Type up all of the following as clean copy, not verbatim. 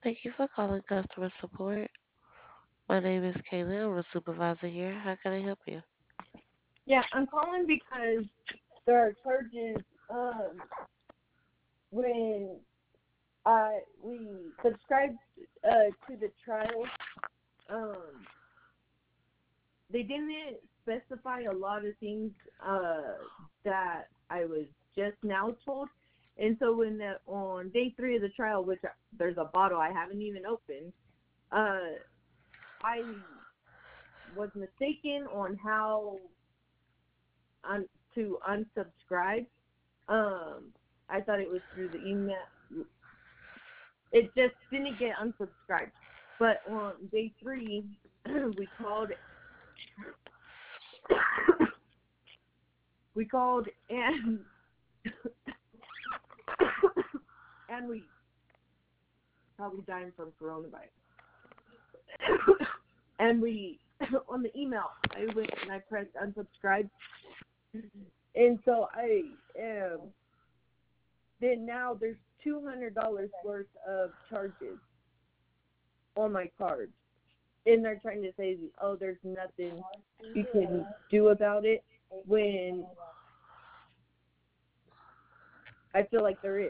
Thank you for calling customer support. My name is Kayla. I'm a supervisor here. How can I help you? Yeah, I'm calling because there are charges when we subscribed to the trial. Um, they didn't specify a lot of things that I was just now told. And so on day 3 of the trial, which there's a bottle I haven't even opened, I was mistaken on how to unsubscribe. I thought it was through the email. It just didn't get unsubscribed. But on day 3, we called. We called and we probably dying from coronavirus. And we on the email, I went and I pressed unsubscribe, and so I then now there's $200 worth of charges on my card, and they're trying to say, oh, there's nothing you can do about it, when I feel like there is.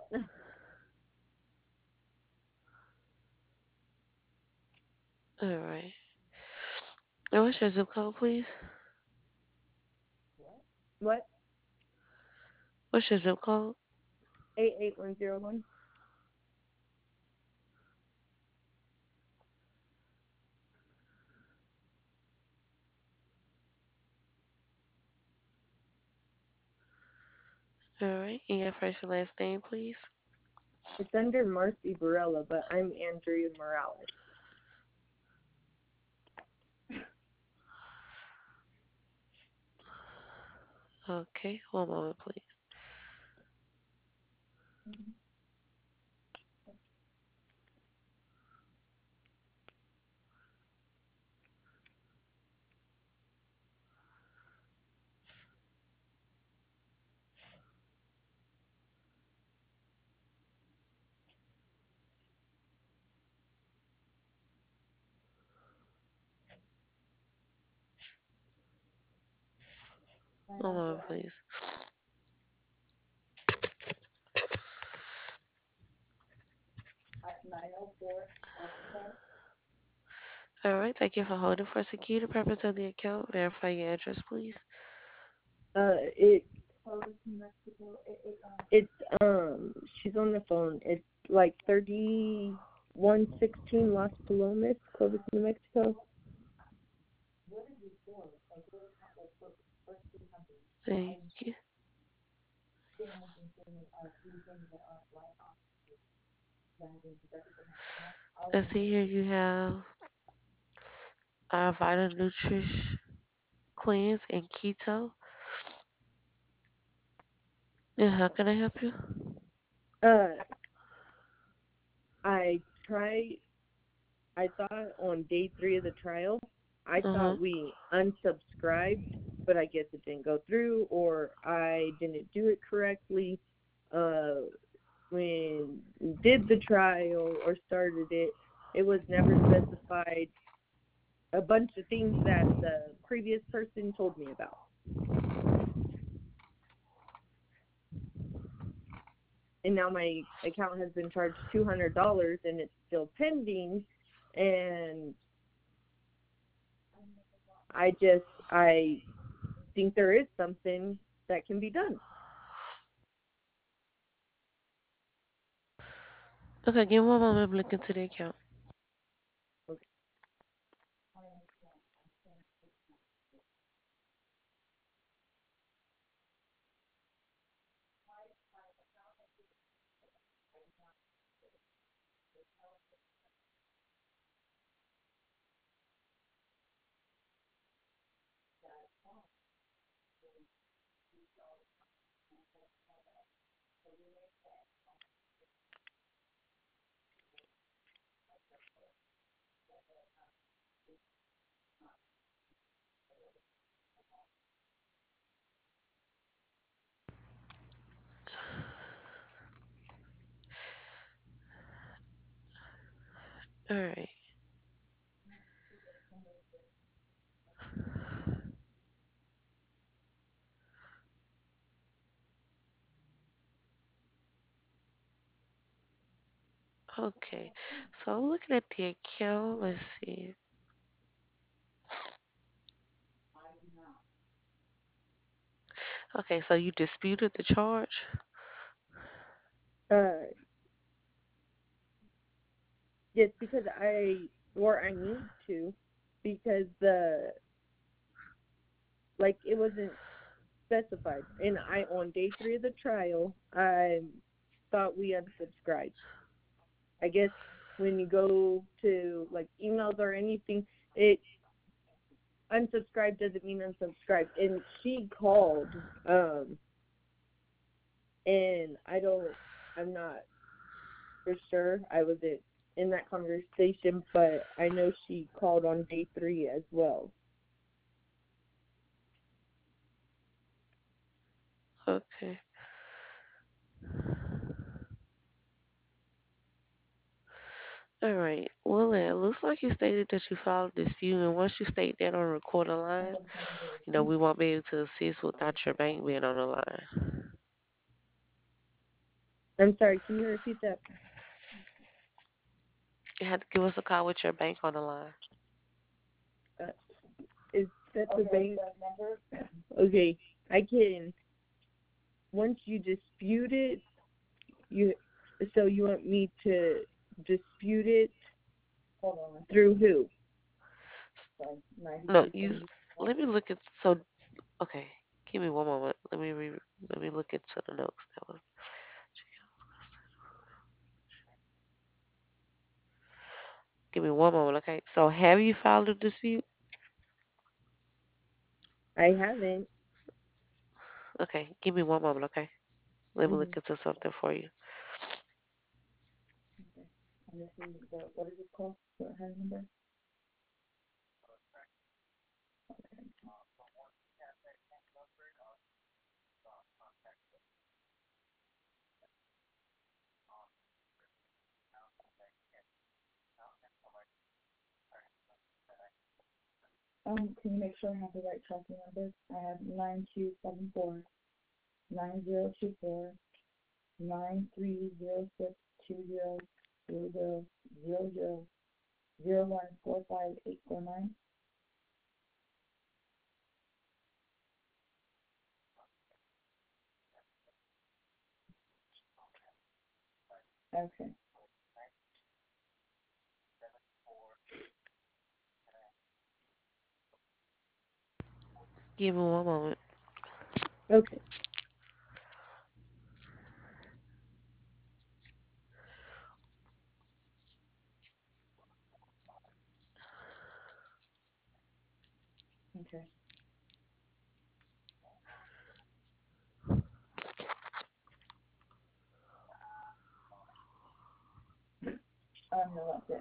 All right. And what's your zip code, please? What? What's your zip code? 88101. All right. And your first and last name, please? It's under Marcy Barella, but I'm Andrea Morales. Okay. One moment, please. One moment, please. All right. Thank you for holding. For security purpose of the account, verify your address, please. It it's she's on the phone. It's like 3116 Las Palomas, Clovis, New Mexico. Thank you. I see here you have Vita Nutrish Cleanse and Keto. And how can I help you? Uh, I tried. I thought on day 3 of the trial, I Uh-huh. thought we unsubscribed, but I guess it didn't go through, or I didn't do it correctly. Uh, when we did the trial or started it, it was never specified a bunch of things that the previous person told me about. And now my account has been charged $200 and it's still pending. And I think there is something that can be done. Okay, give me one moment. I'm looking to the account. Okay. All right. Okay. So I'm looking at the account. Let's see. Okay, so you disputed the charge? Uh, yes, because I need to, because it wasn't specified, and on day 3 of the trial, I thought we unsubscribed. I guess when you go to like emails or anything, it unsubscribe doesn't mean unsubscribe. And she called, and I'm not for sure I wasn't in that conversation, but I know she called on day 3 as well. Okay. All right. Well, it looks like you stated that you filed a dispute, and once you state that on a recorded line, we won't be able to assist without your bank being on the line. I'm sorry, can you repeat that? You have to give us a call with your bank on the line. Uh, is that the bank? Okay, I can. Once you dispute it, you want me to dispute it through who? No, you. Let me look at. So, okay. Give me one moment. Let me look into the notes. That was. Give me one moment, okay? So, have you filed a dispute? I haven't. Okay, give me one moment, okay? Let me Mm-hmm. look into something for you. And this is what is it called? What has number? Can you make sure I have the right tracking number? I have 9274-9024-9306-2000-0145-849. Okay. Give me one moment. Okay. Okay. No, that's it.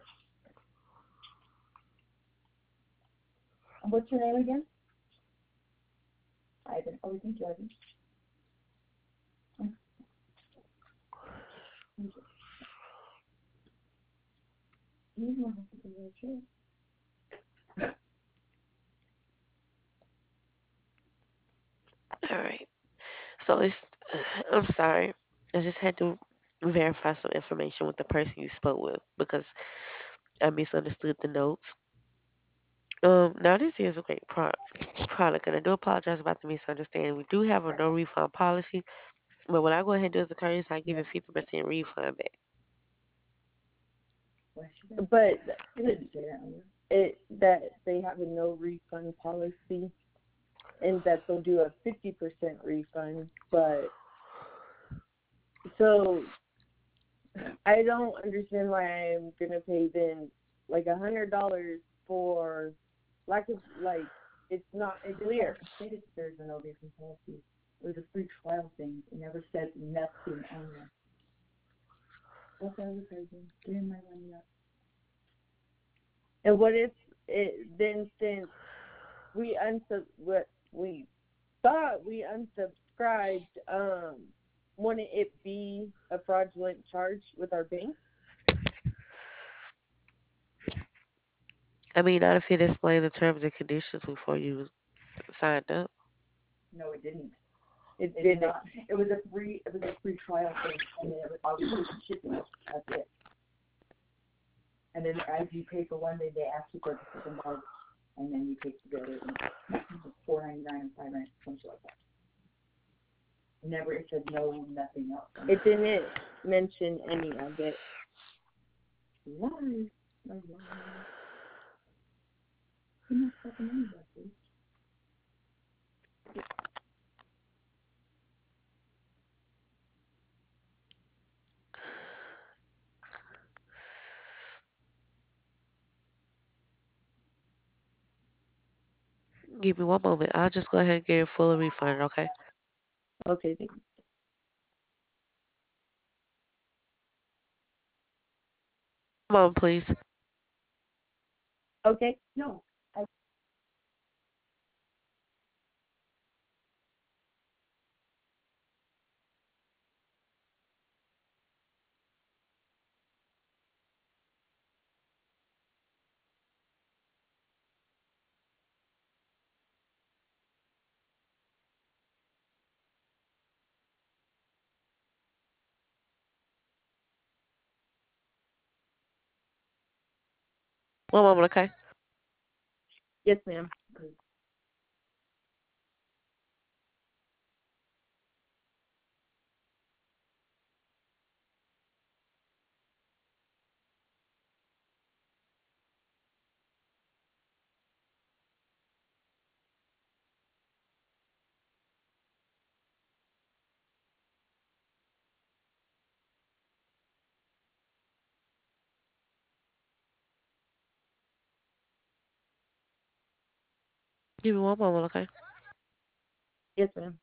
And what's your name again? Ivan. Oh, thank you, Ivan. You don't have to be there, too. All right. So it's. I'm sorry. I just had to verify some information with the person you spoke with because I misunderstood the notes. Now this is a great product, and I do apologize about the misunderstanding. We do have a no refund policy, but what I go ahead and do as a courtesy, I give you 50% refund back. But that they have a no refund policy, and that they'll do a 50% refund. But so I don't understand why I'm gonna pay then like $100 for it's not clear. It stated there's a no refund policy. It was a free trial thing. It never said nothing on there. That's advertising. Give me my money up. And what if it then since what we thought we unsubscribed, wouldn't it be a fraudulent charge with our bank? I mean, not if it explained the terms and conditions before you signed up. No, it didn't. It It did didn't. not. It was a free trial thing, and then it was obviously shipping. That's it. And then as you pay for one, they ask you for the second month, and then you pay for the other. $4.99 and $5.99, something like that. Never, it said no, nothing else. It didn't mention any of it. Lies. No lies. You must fucking know that, dude. Give me one moment. I'll just go ahead and get it fully refunded, okay? Okay, thank you. Come on, please. Okay. No. One moment, okay? Yes, ma'am. Give me one moment, okay? Yes, ma'am.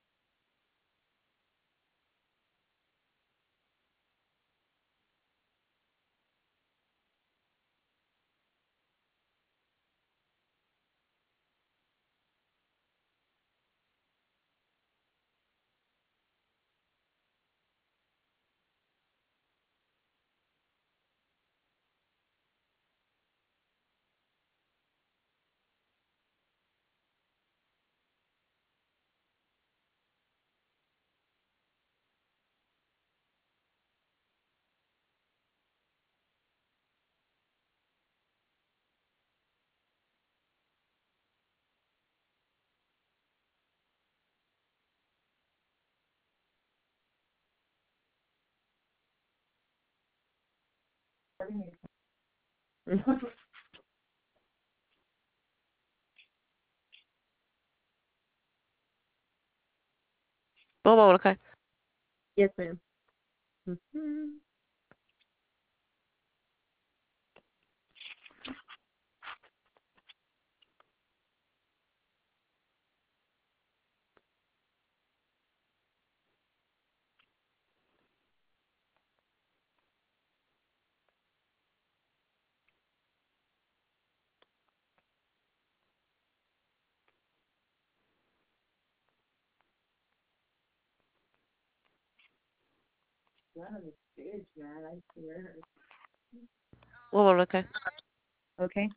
One moment, okay? Yes, ma'am. Mhm. Son of a bitch, man, I swear. One moment, okay? Okay.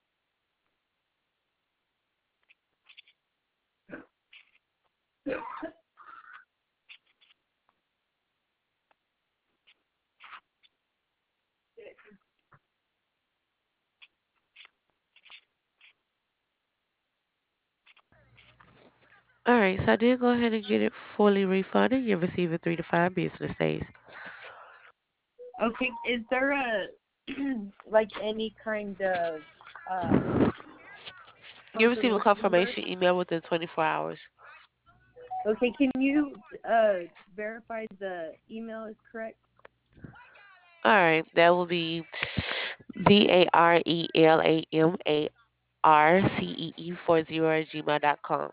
All right, so I did go ahead and get it fully refunded. You'll receive it 3 to 5 business days. Okay. Is there a like any kind of You'll receive a confirmation number? confirmation email within 24 hours. Okay. Can you verify the email is correct? All right, that will be VARELAMARCEE40 at gmail.com.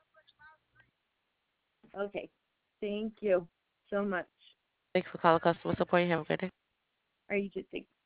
Okay. Thank you so much. Thanks for calling customer support. You have a good day. Are you just